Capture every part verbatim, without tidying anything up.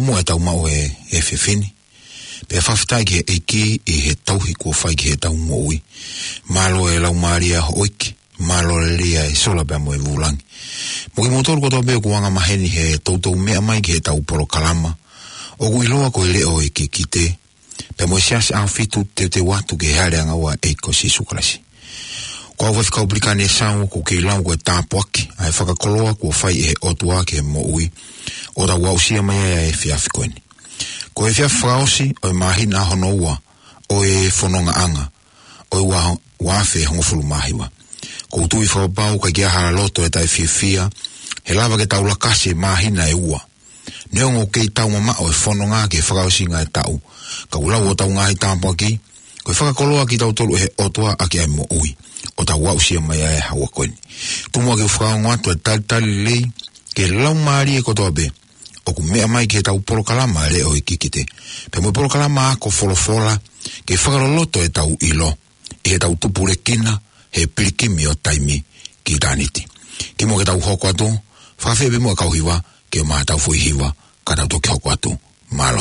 mua tau mau e e fefini. Pe whawhitai ki he eiki i he tauhi kua whai ki he tau moui. Malo e lau maria oiki. Malo le lia e sola bea mo e vulangi. Mo i motoru koto beo kuanga maheni he tautou mea mai ki he tau poro kalama. O ku iloa ko i leo e ki kite. Pe mo siasi a fitu te te watu ki hare angawa e ko si sukalasi. Ko au wafika ublikane e sango ko ke ilau ko e tāpuaki. A e whakakoloa ko whai e he otua ki he mo ui. O da wausia mai e fiafi koeni. Ko e fiafi whaosi o e mahina hono ua. O e whanonga anga. O e wa wafe hongofulu mahiwa. Ko utui whapau ka kia hara loto e tai fiafia. He lava ke tau lakasi e mahina e ua. Neongo kei tau mama o e whanonga ke whakaosi ngā e tau. Ka ulau o tau ngahi tāpuaki. Ko e whakakoloa ki tau tolu he otua aki ai mo ui. O tau wausia mai e hawa koeni. Tumua ke whakaonga atu e tali tali lei. Ke lau maari e kotoa be. O ku mea mai ke tau poro kalama e leo i kikite. Pe mo poro kalama ako folofola. Ke whakaroloto e tau ilo. I he tau tupure kina. He pirikimi o taimi ki taniti. Ki mo ke tau hoko atu. Whawhewhi mo e kauhiwa. Ke o maa tau fui hiwa. Ka tau toki hoko atu. Malo.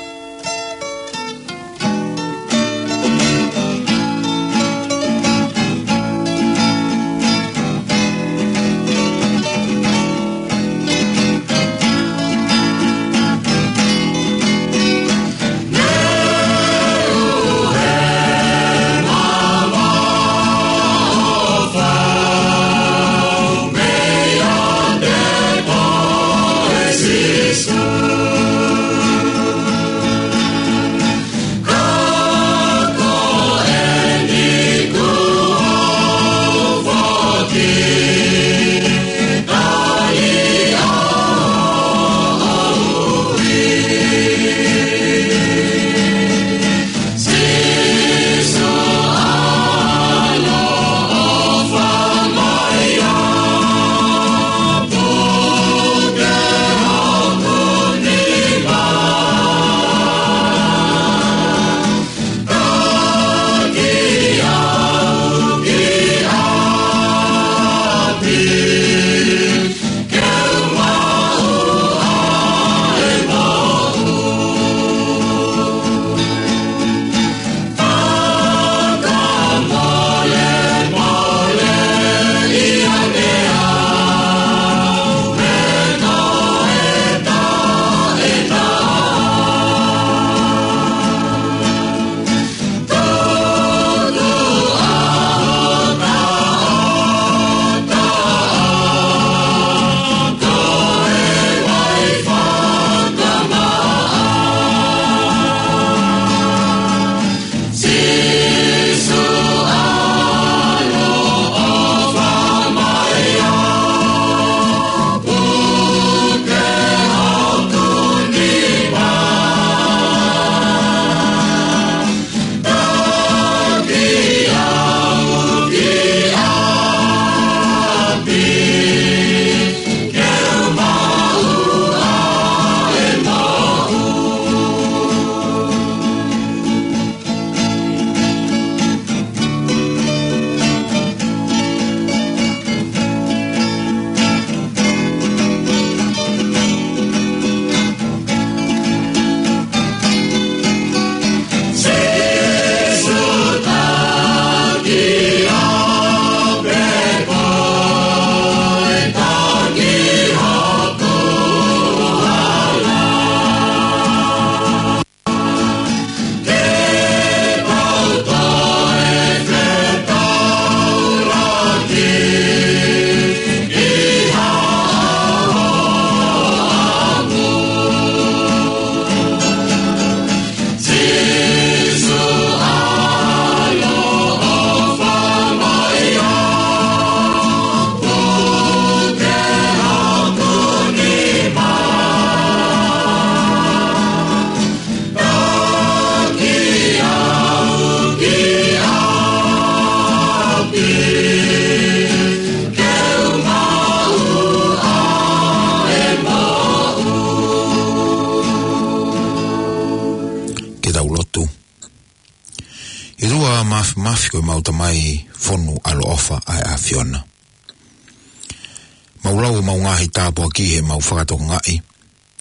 mafi koe mauta mai fonu alo ofa ai a Fiona. Maulau mau ngahi tāpua ki he mau whakato ngai.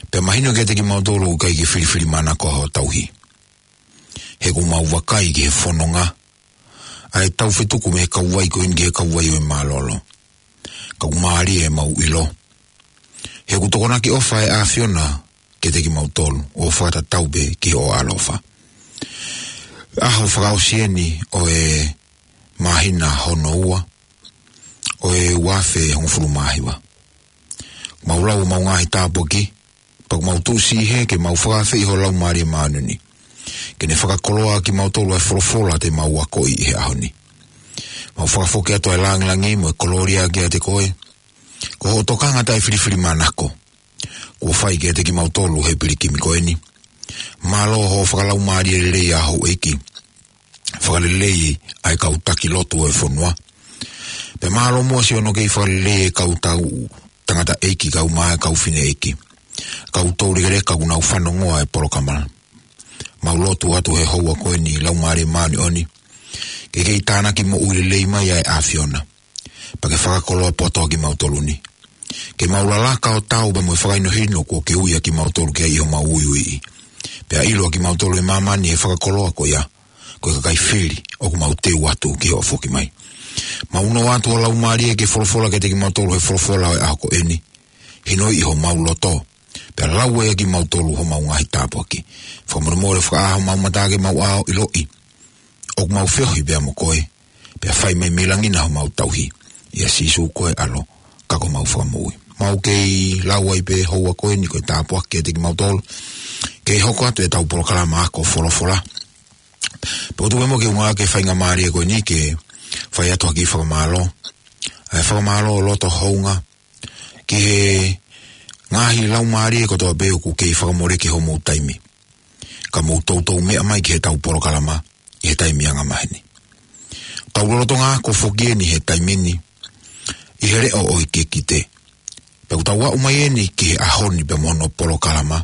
Pe mahino ke te ki mautolo kai ki whiriwhiri mana ko ho tauhi. He ku mau wakai ki he whanonga. Ai tau whituku me he kauwai ko ingi he kauwai o e malolo. Kau maari e mau ilo. He ku tokona ki ofa e a Fiona ke te ki mautolo o whata taube ki o alofa. Aho whakao sieni o e mahina hono ua. O e wafe hongfuru mahiwa. Maulau mau ngahi tāpoki. Pak mau tūsi he ke mau whakawhi ho lau maari e manuni. Ke ne whakakoloa ki mau tolu e wholofola te mau wako i he ahoni. Mau whakafoke ato e langilangi mo e koloria ki a te koe. Ko ho tokanga tai whiriwhiri manako. Ko whai ki a te ki mau tolu he pirikimi koeni. Malo ho whakalau maari e lei aho eki. Whakalelei ai kautaki loto e whonua. Pe malo mua si ono kei whakalelei e kautau tangata eki kau maa kau whine eki. Kau tōri gare kau nau whanongoa e porokamana. Mau lotu atu he houa koe ni lau maare maani oni. Ke kei tāna ki mo uile leima ia e a Fiona. Pa ke whakakoloa poto ki mautoluni. Ke maulalaka o tau ba mo e whakaino hino ko ke uia ki mautolu ke iho mau ui ui. Pea ilo ki mautolu e mamani e whakakoloa ko ia. Ko e kakai whiri o ku mau teu atu ki ho foki mai. Mauno atu o lau maari e ke wholofola ke te ki mautolu he wholofola e ako eni. Hino iho mau loto. Pea lau e ki mautolu ho mau ngahi tāpoki. Whamurumore whakaaho mau matage mau ao iloi. O ku mau whiohi bea mo koe. Pea whai mai melangina ho mau tauhi. Ia sisu koe alo. Kako mau whakamui. Mau kei lau ai pe houa koe ni koe tāpoaki e te ki mautolu. Kei hoko atu e tau porokalama ako wholofola. Pea tu emo ke unga ke whainga maari e koe ni ke whai atu aki whakamalo. E whakamalo o loto hounga. Ki he ngahi lau maari e kotoa beo ku kei whakamore ki ho mou taimi. Ka mou tautou mea mai ki he tau porokalama i he taimi anga mahini. Tau loroto ngā ko whokie ni he taimini i he reo o i ke kite. Pea tau wa umai eni ki he ahoni pe mono porokalama.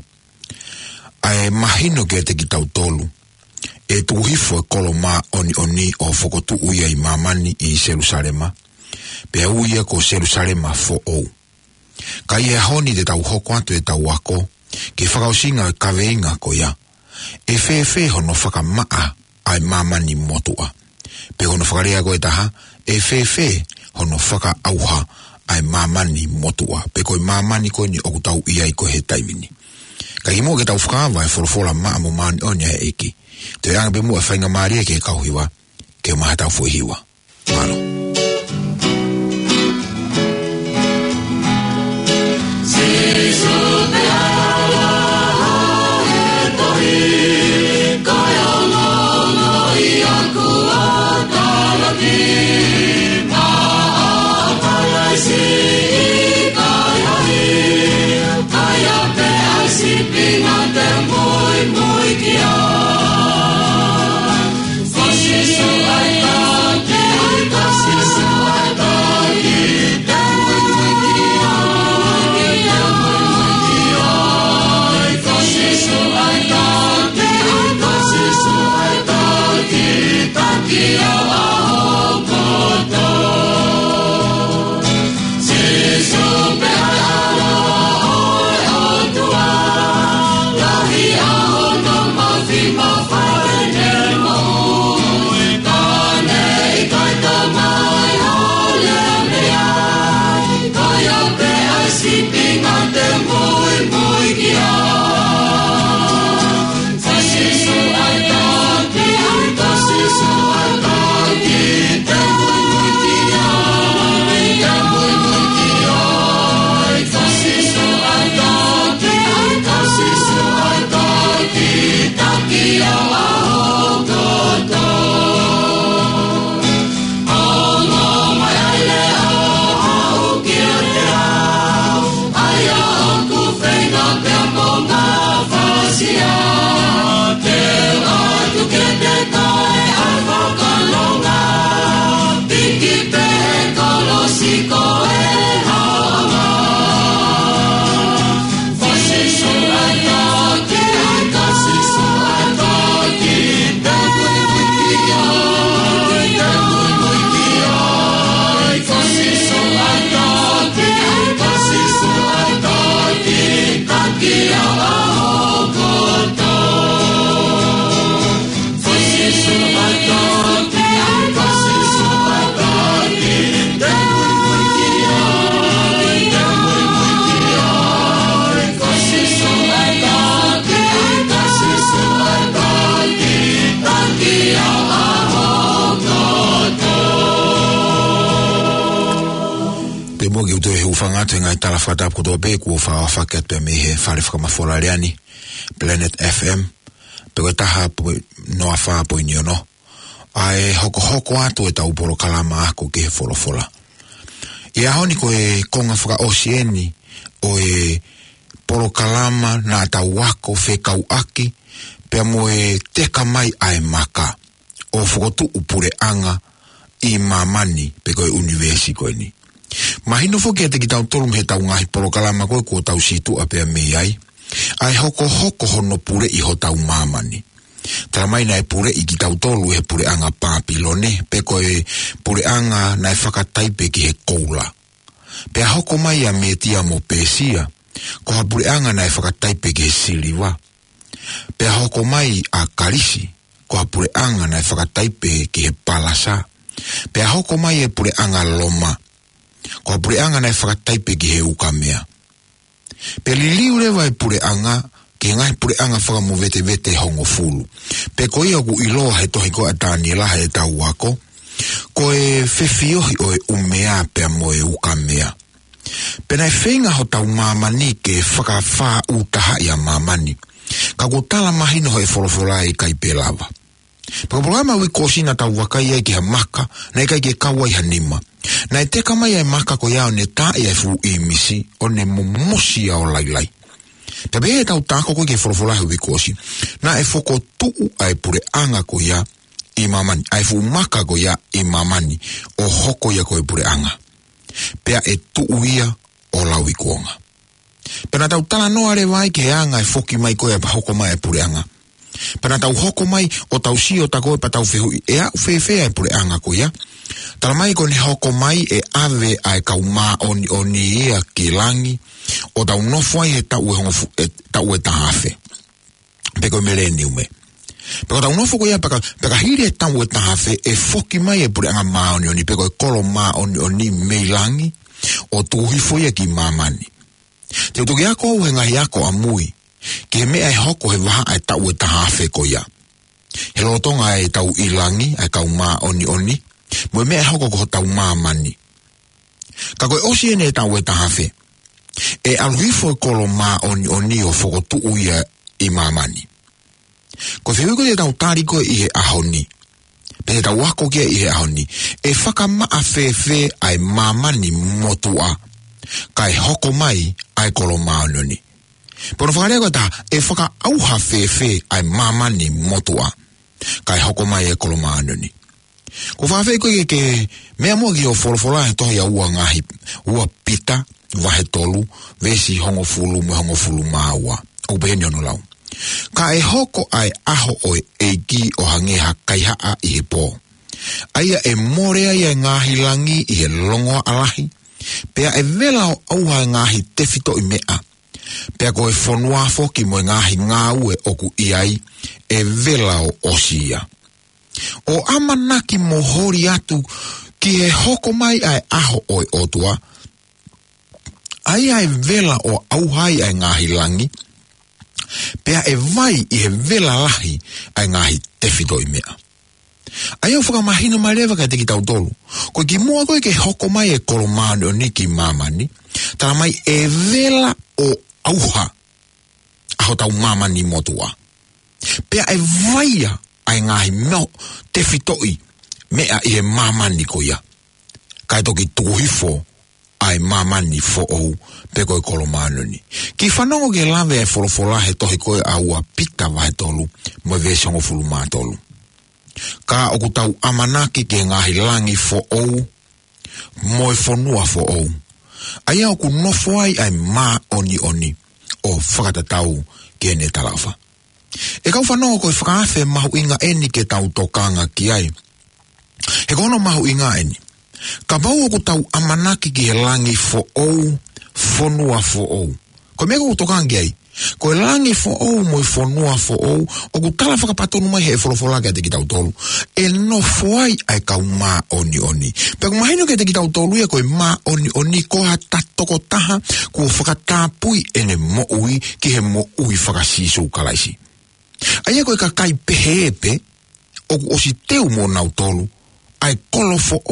Ai mahino ki te ki tau tolu. E tuhifo e kolo mā oni oni o whokotu uia i mamani i Jerusalema. Pea uia ko Jerusalema fo ou. Ka i e honi te tau hoko atu e tau wako, ki whakausinga e kaweinga ko ia. E whewhe hono whakamaa ai mamani motua. Pe hono whakarea ko e taha, e whewhe hono whakaauha ai mamani motua. Pe koi mamani ko ni oku tau iai ko he taimini. Ka i mo ke tau whakawa e wholofola maa mo mani onia e eki. Te anga pe mua e whainga maari e ke kauhiwa, ke maha tau fuhiwa. Malo. Kia aho ko mo ki uto e ufanga te ngai tala whata kutoa pe kua wha whaket pe me he whare whakamawhora reani Planet F M pe koe taha po noa wha po ini ono ai hoko hoko ato e tau poro kalama ako ke he wholofola ia honi koe konga whaka osieni o e poro kalama na tau wako whekau aki pe mo e teka mai ai maka o whakotu upure anga i mamani pe koe universi koe ni. Mahino foke te ki tau tolum he tau ngahi poro kalama koe kua tau situ a pea mei ai. Ai hoko hoko hono pure i ho tau mamani. Tara mai nai pure i ki tau tolu he pure anga papilone pe koe pure anga nai whakataipe ki he koula. Pea hoko mai a me tia mo pesia ko ha pure anga nai whakataipe ki he siliwa. Pea hoko mai a karisi ko ha pure anga nai whakataipe ki he palasa. Pea hoko mai e pure anga loma. Ko pure anga nai whakataipe ki he ukamea. Pe liliu lewa e pure anga, ki ngai pure anga whakamu vete vete hongo fulu. Pe ko ia ku iloa he tohi ko atani laha e tau wako, ko e whewhiohi o e umea pea mo e ukamea. Pe nai whenga ho tau mamani ke whakawha utaha ia mamani. Ka ko tala mahino ho e wholofola e kai pe lava. Paka programa wi kosina tau wakai ai ki ha maka, na ikai ki kawa i hanima. Na e teka mai ai maka ko iao ne ta e fu i misi, o ne momosi au lai lai. Tabe e tau tako ko ke wholofolahi wi kosi, na e foko tuu ai pure anga ko ia i mamani, ai fu maka ko ia i mamani, o hoko ia ko e pure anga. Pea e tuu ia o lau i kuonga. Pena tau tala noa re vai ke anga e foki mai ko ia hoko mai e pure anga. Pana tau hoko mai o tau si o tako e pa tau whehu e a whewhea e pure anga ko ia. Tala mai ko ni hoko mai e ave ai kau maa oni oni ia ki langi o tau nofo ai he tau e, hongofu, e, tau e tahawhe. Peko mele ni ume. Peko tau nofo ko ia peka, peka hiri e tau e tahawhe e foki mai e pure anga maa oni oni peko e kolo maa oni oni mei langi o tuhifo ia ki mamani. Te utuki ako au he ngahi ako amui. Ke mea e hoko he waha ai tau e tahawhe ko ia. He lotonga e tau ilangi ai kau maa oni oni. Moe mea e hoko ko tau maa mani. Ka koe osi ene e tau e tahawhe. E aluhifo e kolo maa oni oni o foko tuu ia i maa mani. Ko whiwiko te tau tariko i he ahoni. Pe te tau wako kia i he ahoni. E whaka maa whewhe ai maa mani motua. Ka e hoko mai ai kolo maa oni oni. Pono whakarea koe taha, e whaka auha whewhe ai mamani motua. Kai hoko mai e kolo maanoni. Ko whawhe koe ke mea mua ki o wholowhola he tohi a ua ngahi, ua pita, wahe tolu, vesi hongo fulu me hongo fulu maua. O beheni ono lau. Ka e hoko ai aho o e ki o hangeha kaihaa i he pō. Aia e morea i e ngahi langi i he longoa alahi. Pea e vela o auha ngahi tefito i mea. Pea ko e whonuafo ki mo ngahi ngāue oku iai e vela o osia. O amanaki mohori atu ki he hoko mai ai aho o e otua. Ai ai vela o auhai ai ngahi langi. Pea e vai i he vela lahi ai ngahi tewhito i mea. Ai au whakamahino mai rewa kai te ki tau tolu. Ko ki mua koe ke hoko mai e kolomane o niki mamani. Tara mai e vela o auha aho tau mamani motua. Pea e vaia ai ngahi meo te fitoi mea i he mamani ko ia. Kai toki tuhifo ai mamani fo ou pe koe kolomanoni. Ki whanongo ke lawe e wholofola he tohi koe a ua pita wahe tolu mo vesongo fulu mātolu. Ka oku tau amanaki ke ngahi langi fo ou mo e whonua fo ou. Aia oku nofo ai ai mā oni oni o whakatatau ke ne talawa. E kau whanongo koe whakawhe mahu inga eni ke tau tokanga ki ai. He kono mahu inga eni. Ka bau oku tau amanaki ki he langi fo ou, whonua fo ou. Koe mea koe tokanga ki ai. Koe langi fo ou mo i whonua fo ou, oku tala whakapatonu mai he wholofola ke te ki tau tolu. E no foai ai kau mā oni oni. Pea ku mahino ke te ki tau tolu ia koe mā oni oni koha tatoko taha kua whakatāpui ene mo ui ki he mo ui whakasisu kalaisi. Aia koe ka kai peheepe, oku osi teu mo nau tolu, ai kolo fo ou,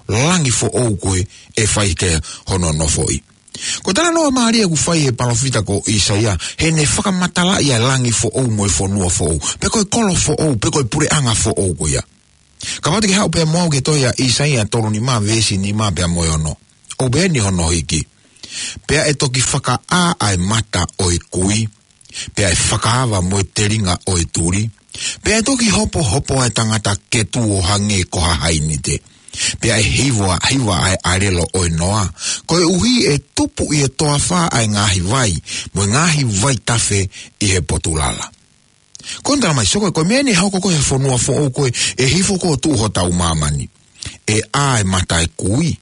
langi fo o koe e whai ke hono no foi. Ko tala noa maaria ku whai he palofita ko Isaia, he ne whakamatala ia langi fo o mo e whanua fo o, pe koe kolo fo o, pe koe pure anga fo o koe ia. Ka pati ke hau pe moa ke toia Isaia toro ni maa vesi ni maa pea moe ono, o be ni hono hiki. Pea e toki whaka a ai mata o e kui, pea e whakaava mo e teringa o e turi, pea e toki hopo hopo ai tangata ke tu o hange ko ha hainite. Pea e hiwa, hiwa ai arelo o e noa, ko e uhi e tupu i e toa wha ai ngahi vai, mo ngahi vai tafe i he potulala. Kontara mai soko, ko mea ni hauko ko he whanua fo o koe, e hifo ko tu ho tau mamani, e a e mata e kui,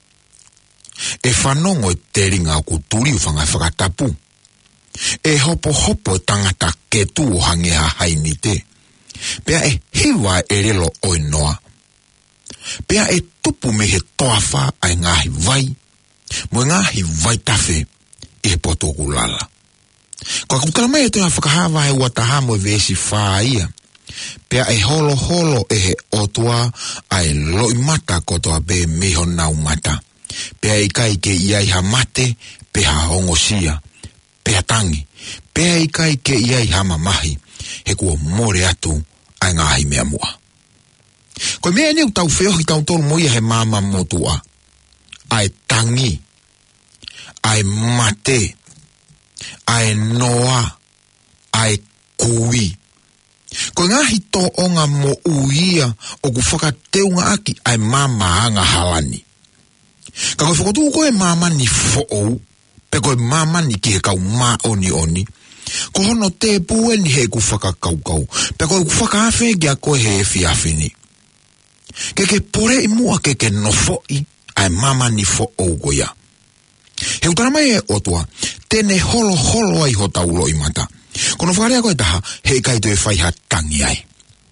e whanongo e teringa o kuturi whangai whakatapu. E hopo hopo tangata ke tu o hange ha hainite. Pea e hiwa e relo o e noa. Pea e tupu me he toafa ai ngahi vai. Mo ngahi vai tafe i he potoku lala. Kwa kutala mai e toa whakahawa he wataha mo e vesi whaa ia. Pea e holo holo e he otua ai loi mata kotoa be meho nau mata. Pea i kai ke iai ha mate, pea hongosia, pea tangi, pea i kai ke iai ha mamahi, he kua more atu ai ngahi mea mua. Koe mea niu tau whiohi tau tolu moia he mama motua, ai tangi, ai mate, ai noa, ai kui. Koe ngahi to onga mo uia o ku whakateunga aki ai mama anga halani. Ka koe whakotu koe mamani fo'ou, pe koe mamani ki he kau maa oni oni, ko hono te pue ni he ku whakakau kau, pe koe ku whakawhe kia koe he e whiawhini. Ke ke pore i mua ke ke no fo'i, ai mamani fo'ou koia. He utara mai e otua, tene holo holo ai ho taulo i mata. Kono whakarea koe taha, he kaito e whaiha tangi ai.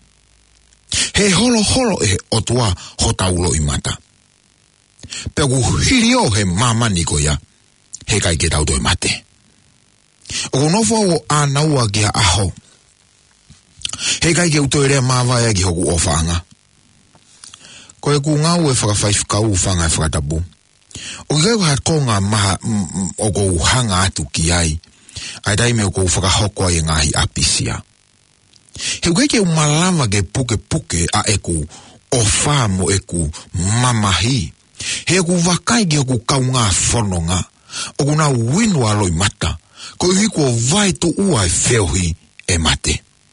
He holo holo e otua ho taulo i mata. Pea ku hiri o he mamani koia, he kai ke tauto e mate. O konofo o anaua ki a aho, he kai ke uto ere mawai ki hoku o whanga. Koe ku ngau e whakawhaifkau whanga e whakatapu. O ki kai ko hat konga maha o kou hanga atu ki ai, ai daime o kou whakahoko ai ngahi apisia. He kai ke umalama ke puke puke a eku o whamo eku mamahi. He ku wakai ki ku kaunga whanonga, o ku nā winu aloi mata, ko ihi ko vai tu ua e wheohi e mate.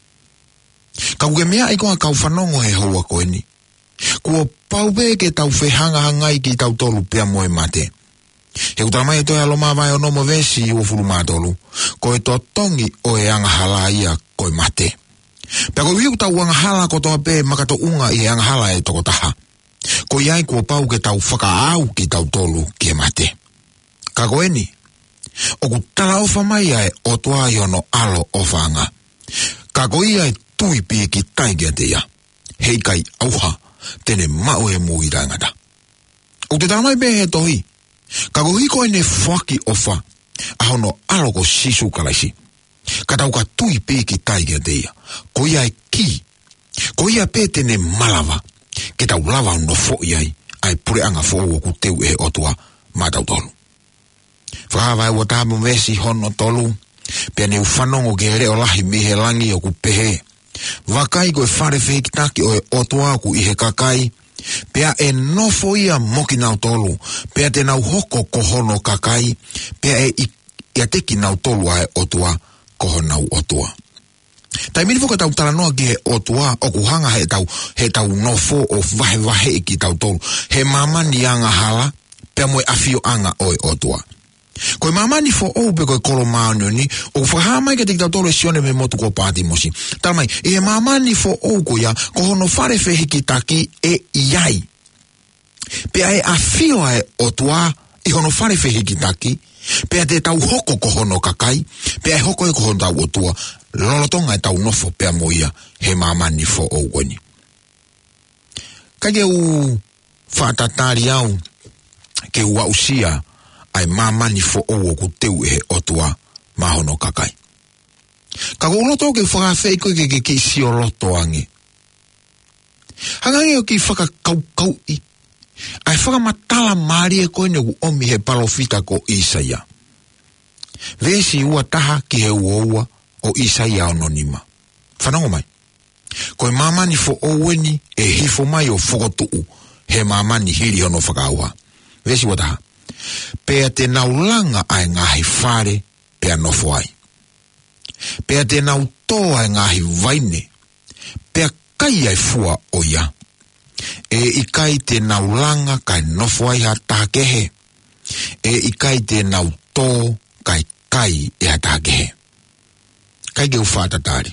Ka uke mea i koa kau whanongo he hoa koe ni. Kua paupe ke tau whehanga hangai ki tau tolu pia mo e mate. He utaramai e toi aloma vai o nomo vesi o furu mātolu, ko e toa tongi o e anga hala ia koe mate. Pea ko ihi tau anga hala ko toa pe makato unga i e anga hala e toko taha. Ko iai kua pau ke tau whakaau ki tau tolu ki e mate. Ka koe ni, o ku tala o whamai ai o toa i ono alo o whanga. Ka koe iai tui pi ki taigia te ia. Hei kai auha, tene mau e mui rangata. O te taramai pe he tohi, ka koe koe ne whaki o wha, a hono alo ko sisu kalaisi. Ka tau ka tui pi ki taigia te ia. Ko iai ki, ko iai pe tene malawa, ke tau lava no fo iai, ai pure anga fo o ku teu e otua matau tolu. Whakawai wa tāmu vesi hono tolu, pia ni uwhanongo ke reo lahi mihe langi o ku pehe. Wakai koe whare whikitaki o e otua ku ihe kakai, pia e nofo ia moki nau tolu, pia te nau hoko kohono kakai, pia e ia teki nau tolu ai otua kohonau otua. Tai mini foka tau talanoa ki he otua, o ku hanga he tau, he tau nofo o vahe vahe ki tau tolu. He mamani anga hala, pea moe afio anga o e otua. Koe mamani fo ou pe koe kolo maanio ni, o whahamai ke te tau tolu e sione me motu ko pāti mosi. Talamai, e he mamani fo ou ko ia, ko hono whare whiki taki e iai. Pea e afio e otua, i hono whare whiki taki, pea te tau hoko ko hono kakai, pea e hoko e ko hono tau otua, lolotonga e tau nofo pea moia he mamani fo ou goni. Kage u whaatatari au ke ua usia ai mamani fo ou o ku teu e he otua mahono kakai. Kago uloto ke whakawhei koe ke ke kisi o loto ange. Hangangi o ki whakakau kau i, ai whakamatala maari e koe negu omi he palofita ko Isaia. Vesi ua taha ki he uoua o Isaia anonima. Whanongo mai. Koe mamani fo oweni e hifo mai o whakotuu he mamani hiri hono whakaua. Vesi ua taha. Pea te naulanga ai ngahi whare pea nofo ai. Pea te nau toa ai ngahi vaine pea kai ai fua o ia. E ikai te naulanga kai nofo ai ha takehe. E ikai te nau tō kai kai e ha takehe. Kai ge ufata tari.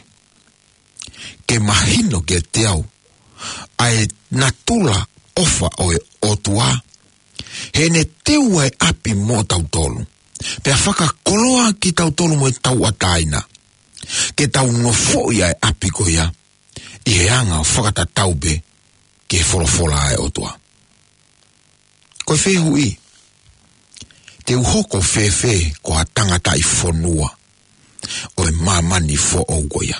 Ke mahino ke te au ai natula ofa o e otua. He ne teua e api mo tau tolu. Pea whaka koloa ki tau tolu mo e tau ataina. Ke tau nofo ia e api ko ia. I he anga o whakata taube ke wholofola e otua. Koe whehu i. Te uhoko whewhe ko a tangata i whonua. O e mamani fo au goia.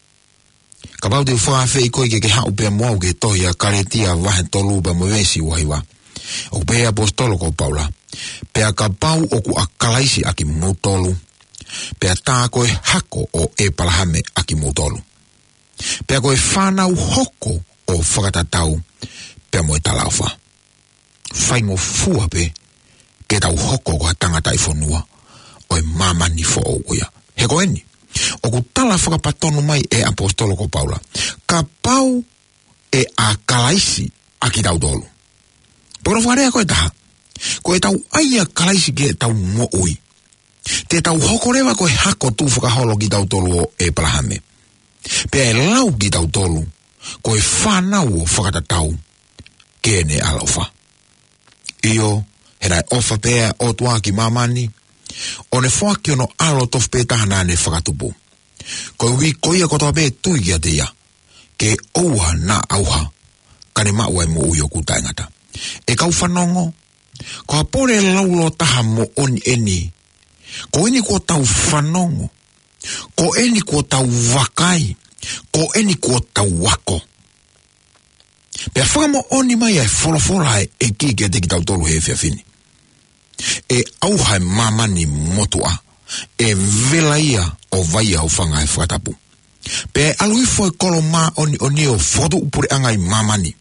Ka pau te whawhe i koe ke ke hau pia mua ke tohi a karetia wahe tolu pa mwesi waiwa. O pea apostolo ko Paula. Pea ka pau oku a kalaisi aki mutolu. Pea tā koe hako o e palahame aki mutolu. Pea koe whanau hoko o whakatatau pea moe talauwha. Whaingo fua pe ke tau hoko ko a tangata i whonua o e mamani fo o goia. He koe ni. Oku tala whakapatonu mai e apostolo ko Paula. Ka pau e a kalaisi aki tau tolu. Poro wharea koe taha. Koe tau aia kalaisi ke tau mo ui. Te tau hokorewa koe hako tu whakaholo ki tau tolu o e palahame. Pea e lau ki tau tolu. Koe whanau o whakatatau. Kene alauwha. Io, herai ofa pea o tua ki mamani. O ne whaki ono alo tof pe tahana ne whakatupu. Koe hui koia kotoa pe tui kia te ia. Ke ouha na auha. Kane maua e mo ui o kutaingata. E kau whanongo. Ko apore laulo taha mo oni eni. Ko eni ko tau whanongo. Ko eni ko tau wakai. Ko eni ko tau wako. Pea whakamo oni mai ai wholofola e ki kia te ki tau tolu he whiawhini. E auhai mamani motua. E velaia o vaia o whanga e whakatapu. Pea aluifo e kolo maa oni oni o whotu upure angai mamani.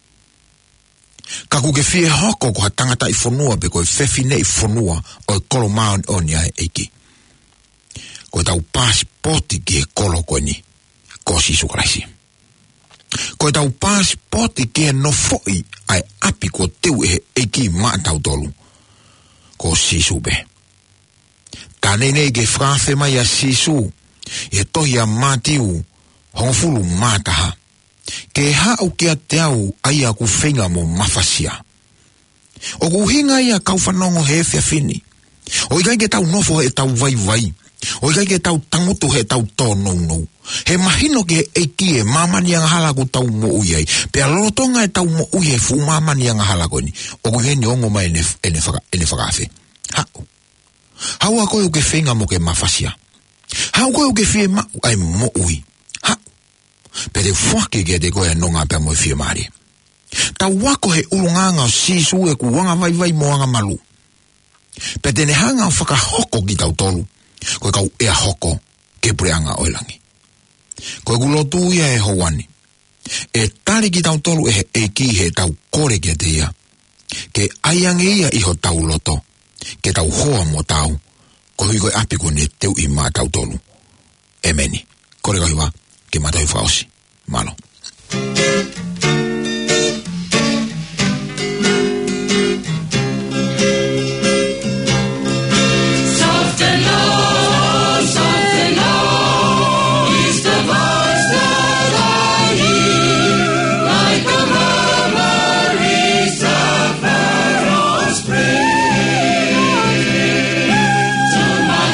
Ka kuke fie hoko ko ha tangata i whonua pe koe whewhine i whonua o e kolo maa oni oni ai eiki. Koe tau pasipoti ki e kolo koe ni. Ko sisu karaisi. Koe tau pasipoti ki e no foi ai api ko teu e eiki maa tau tolu. Ko sisu be. Tane nei ke whawhe mai a sisu. E tohi a mātiu hongfulu mātaha. Ke hau kia te au ai a ku whenga mo mawhasia. O ku hinga ia kau whanongo he whiawhini. O ikai ke tau nofo he tau vai vai. O ikai ke tau tangutu he tau tō nou nou. He mahino ke eiki e mamani anga hala ku tau mo uiai. Pea lorotonga e tau mo uiai fu mamani anga hala koini. O ku heni ongo mai ene, ene, whaka, ene whakawhi. Hau. Hau a koe uke whenga mo ke mawhasia. Hau koe uke whie mau ai mo ui. Hau. Pe te whake ke te koe nonga pia mo e whie maari. Tau wako he urunganga o sisu e ku wanga vai vai mo anga malu. Pe te ne hanga o whakahoko ki tau tolu. Koe kau ea hoko ke preanga oilangi. Koe kulotu ia e howani. E tari ki tau tolu e he ki he tau kore ke te ia. Ke aiange ia iho tau loto. Ke tau hoa mo tau. Koe hui koe api kone teu i maa tau tolu. E meni. Kore koe wa ke matau i whaosi. Malo.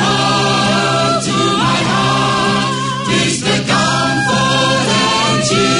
To my heart is the comfort and cheer.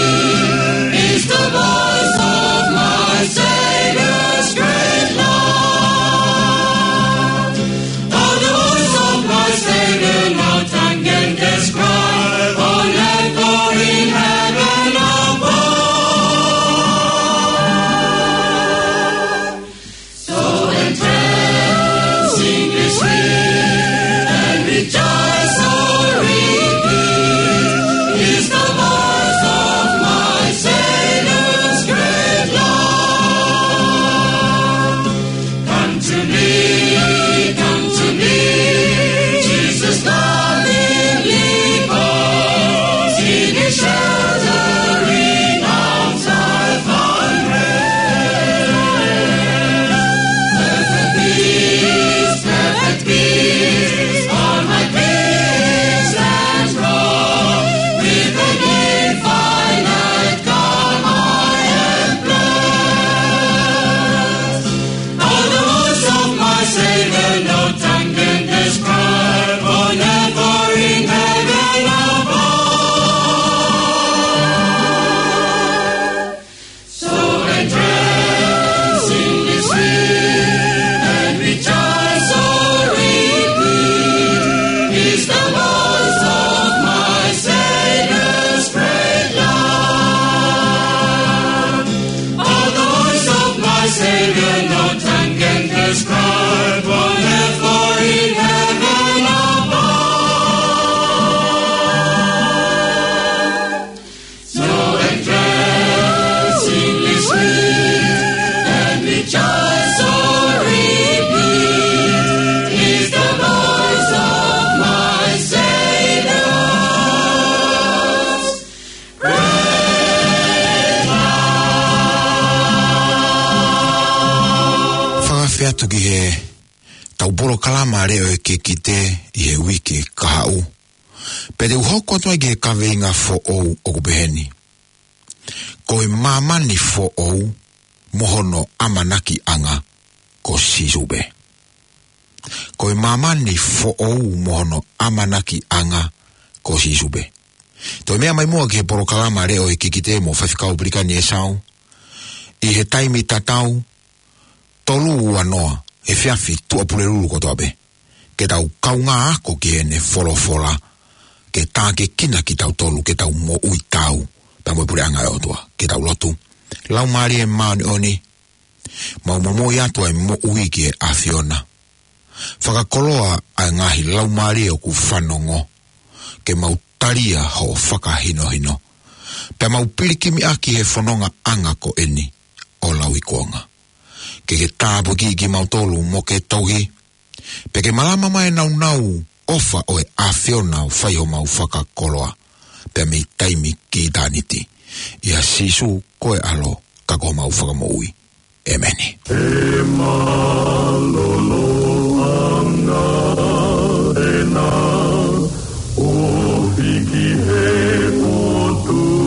fia tuki he tau bolo kalama reo e ke kite i he wiki kahau. Pede uhoko atua i ke kaweinga fo ou o kubeheni. Ko e mamani fo ou mohono amanaki anga ko sisube. Ko e mamani fo ou mohono amanaki anga ko sisube. To mea mai mua ke poro kalama reo e kikite mo whawhikau brikani e sau. I he taimi tatau tolu ua noa e whiawhi tua pulelulu kotoa be. Ke tau kaunga ako ke ene folofola. Ke tā ke kina ki tau tolu ke tau mo ui tau. Pamo e pure anga e otua. Ke tau lotu. Lau maari e maani oni. Mau mamo i atua e mo ui ki e Afiona. Whakakoloa a ngahi lau maari e o ku whanongo. Ke mau taria ho whakahino hino. Pea mau pirikimi aki he whanonga anga ko eni o lau i kuonga. Ke ke tāpu ki ki mau tolu mo ke tauhi. Pe ke malama mai nau nau ofa o e Afiona o whai o mau whakakoloa. Pea mi taimi ki tāniti. Ia sisu koe alo kako mau whakamoui. Emeni. E malolo anga e na o hiki he o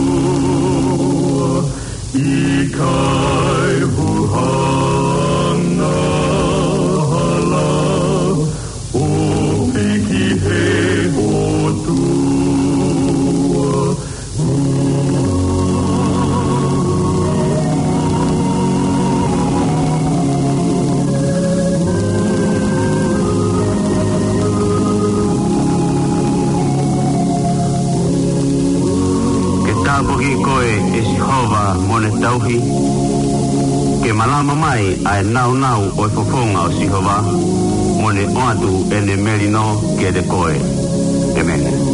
tua i kai huhanga hala o hiki he o tua. Poki koe e Sihova mone tauhi. Ke malama mai ai nau nau o e fofonga o Sihova mone oatu ene merino ke de koe. Amen.